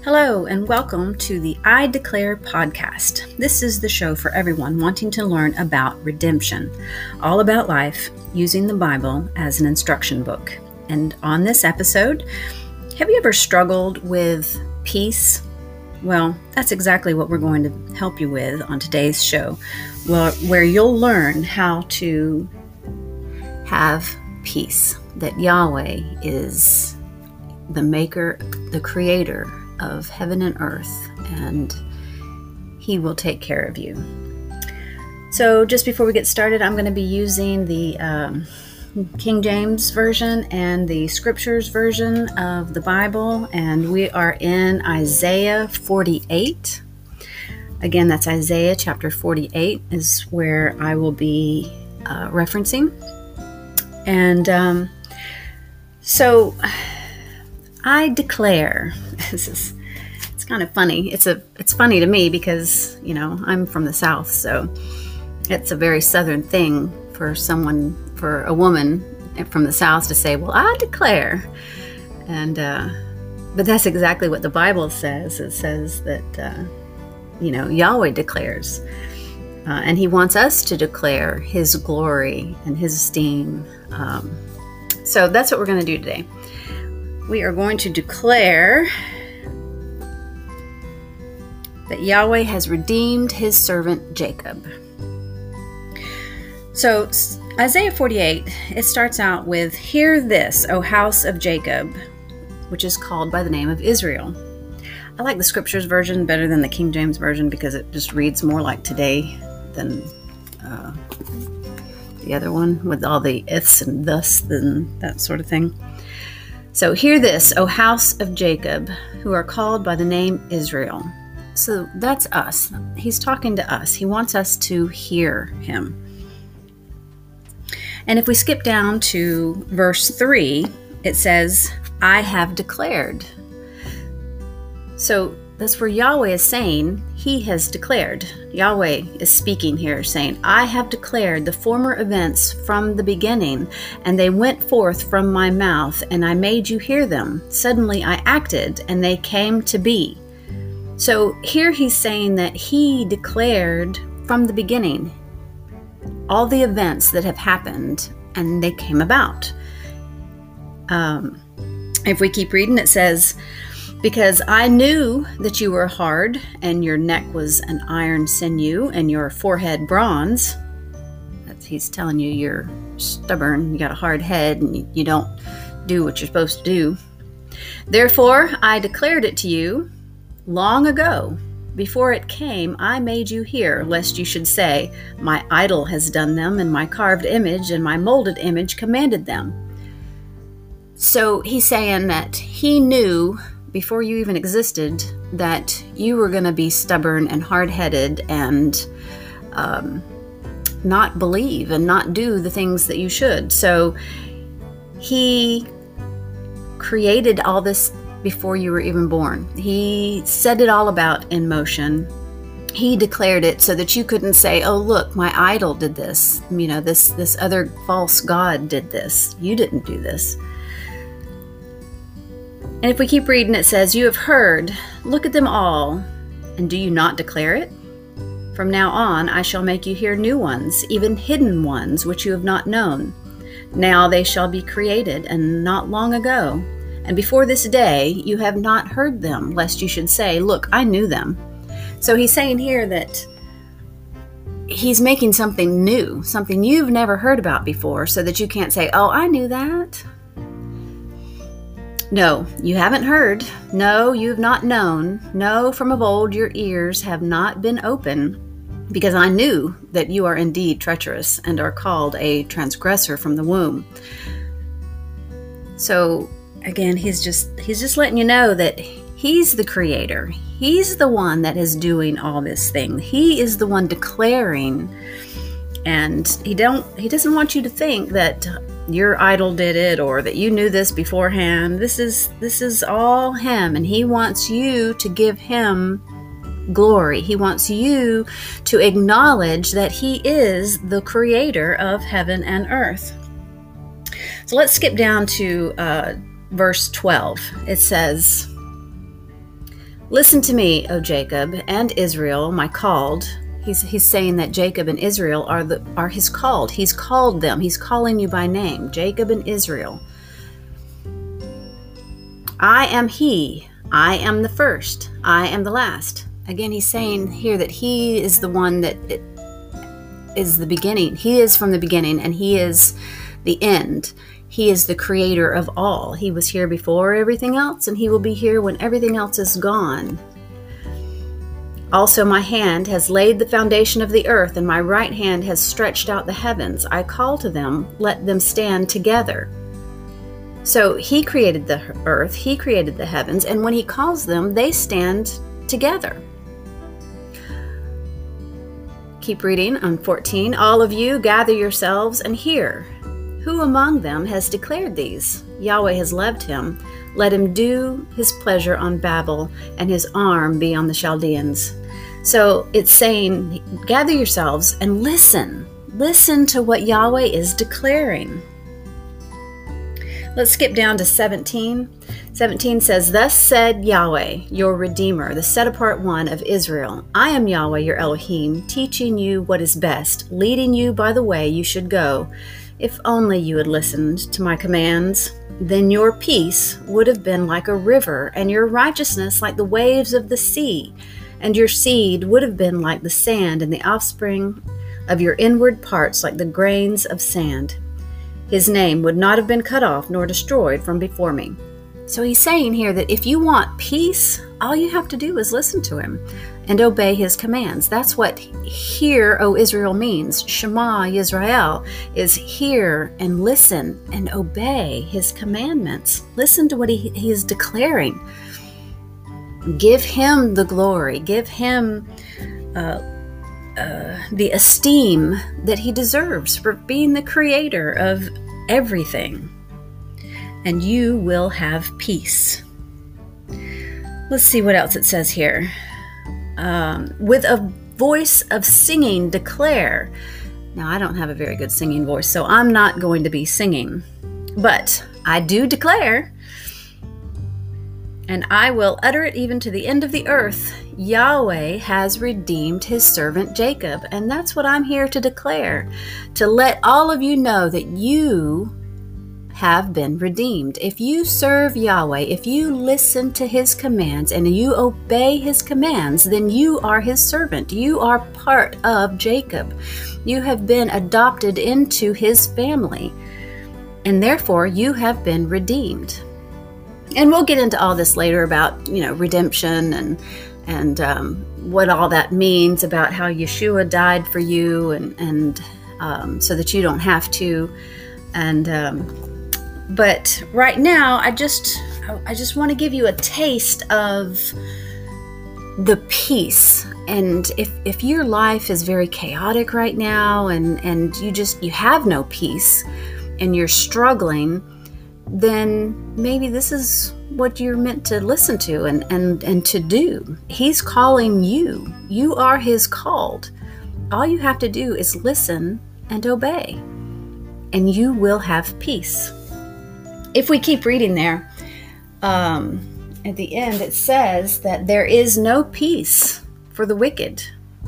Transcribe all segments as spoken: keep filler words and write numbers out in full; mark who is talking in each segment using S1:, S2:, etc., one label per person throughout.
S1: Hello and welcome to the I Declare podcast. This is the show for everyone wanting to learn about redemption, all about life using the Bible as an instruction book. And on this episode, have you ever struggled with peace? Well, that's exactly what we're going to help you with on today's show, where you'll learn how to have peace, that Yahweh is the maker, the creator of heaven and earth, and He will take care of you. So just before we get started, I'm going to be using the um, King James Version and the Scriptures version of the Bible, and we are in Isaiah forty-eight. Again, that's Isaiah chapter forty-eight is where I will be uh, referencing. And um, so I declare, this is, it's kind of funny. It's a, it's funny to me because, you know, I'm from the South, so it's a very Southern thing for someone, for a woman from the South to say, well, I declare. And, uh, but that's exactly what the Bible says. It says that, uh, you know, Yahweh declares, uh, and He wants us to declare His glory and His esteem. Um, so that's what we're going to do today. We are going to declare that Yahweh has redeemed His servant Jacob. So Isaiah forty-eight, it starts out with, "Hear this, O house of Jacob," which is called by the name of Israel. I like the Scriptures version better than the King James version because it just reads more like today than uh, the other one with all the ifs and thus and that sort of thing. So, "Hear this, O house of Jacob, who are called by the name Israel." So that's us. He's talking to us. He wants us to hear Him. And if we skip down to verse three, it says, "I have declared." So that's where Yahweh is saying He has declared. Yahweh is speaking here, saying, "I have declared the former events from the beginning, and they went forth from my mouth, and I made you hear them. Suddenly I acted, and they came to be." So here He's saying that He declared from the beginning all the events that have happened, and they came about. Um, if we keep reading, it says, "Because I knew that you were hard, and your neck was an iron sinew, and your forehead bronze." That's, He's telling you you're stubborn, you got a hard head, and you, you don't do what you're supposed to do. "Therefore I declared it to you long ago. Before it came, I made you hear, lest you should say, my idol has done them, and my carved image and my molded image commanded them." So He's saying that He knew before you even existed that you were going to be stubborn and hard-headed and um, not believe and not do the things that you should. So He created all this before you were even born. He set it all about in motion. He declared it so that you couldn't say, "Oh, look, my idol did this. You know, this, this other false god did this. You didn't do this." And if we keep reading, it says, "You have heard, look at them all, and do you not declare it? From now on I shall make you hear new ones, even hidden ones which you have not known. Now they shall be created, and not long ago. And before this day you have not heard them, lest you should say, look, I knew them." So He's saying here that He's making something new, something you've never heard about before, so that you can't say, "Oh, I knew that." No, you haven't heard. No, you've not known. No, from of old your ears have not been open, because I knew that you are indeed treacherous and are called a transgressor from the womb. So again, he's just he's just letting you know that He's the creator. He's the one that is doing all this thing. He is the one declaring, and he don't he doesn't want you to think that your idol did it or that you knew this beforehand. This is this is all Him, and He wants you to give Him glory. He wants you to acknowledge that He is the creator of heaven and earth. So let's skip down to uh, verse twelve. It says, Listen to me, O Jacob, and Israel, my called. He's, he's saying that Jacob and Israel are, the, are his called. He's called them. He's calling you by name, Jacob and Israel. I am he. I am the first. I am the last. Again, he's saying here that he is the one that is the beginning. He is from the beginning, and he is the end. He is the creator of all. He was here before everything else, and he will be here when everything else is gone. Also, my hand has laid the foundation of the earth, and my right hand has stretched out the heavens. I call to them, let them stand together. So he created the earth, he created the heavens, and when he calls them, they stand together. Keep reading on fourteen. All of you, gather yourselves and hear. Who among them has declared these? Yahweh has loved him. Let him do his pleasure on Babel, and his arm be on the Chaldeans. So it's saying, gather yourselves and listen. Listen to what Yahweh is declaring. Let's skip down to seventeen. seventeen says, Thus said Yahweh, your Redeemer, the set-apart one of Israel. I am Yahweh, your Elohim, teaching you what is best, leading you by the way you should go. If only you had listened to my commands, then your peace would have been like a river, and your righteousness like the waves of the sea, and your seed would have been like the sand, and the offspring of your inward parts like the grains of sand. His name would not have been cut off nor destroyed from before me. So he's saying here that if you want peace, all you have to do is listen to him and obey his commands. That's what hear, O Israel means. Shema Yisrael is hear and listen and obey his commandments. Listen to what he, he is declaring. Give him the glory. Give him uh, uh, the esteem that he deserves for being the creator of everything. And you will have peace. Let's see what else it says here. Um, with a voice of singing, declare. Now, I don't have a very good singing voice, so I'm not going to be singing. But I do declare, and I will utter it even to the end of the earth. Yahweh has redeemed his servant Jacob. And that's what I'm here to declare. To let all of you know that you have been redeemed. If you serve Yahweh, if you listen to his commands and you obey his commands, then you are his servant. You are part of Jacob. You have been adopted into his family, and therefore you have been redeemed. And we'll get into all this later about, you know, redemption and and um, what all that means, about how Yeshua died for you, and and um, so that you don't have to. And um, But right now, I just I just want to give you a taste of the peace. And if, if your life is very chaotic right now, and, and you just you have no peace, and you're struggling, then maybe this is what you're meant to listen to and, and, and to do. He's calling you. You are his called. All you have to do is listen and obey, and you will have peace. If we keep reading there, um, at the end it says that there is no peace for the wicked.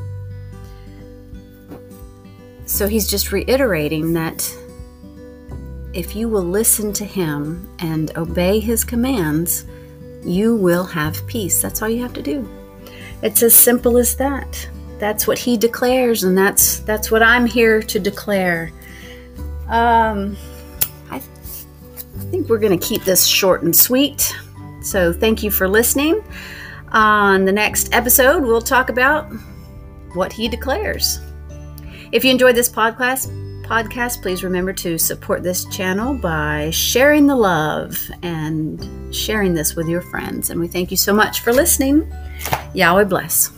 S1: So he's just reiterating that if you will listen to him and obey his commands, you will have peace. That's all you have to do. It's as simple as that. That's what he declares, and that's that's what I'm here to declare. Um, I, th- I think we're going to keep this short and sweet. So thank you for listening. On the next episode, we'll talk about what he declares. If you enjoyed this podcast, podcast, please remember to support this channel by sharing the love and sharing this with your friends. And we thank you so much for listening. Yahweh bless.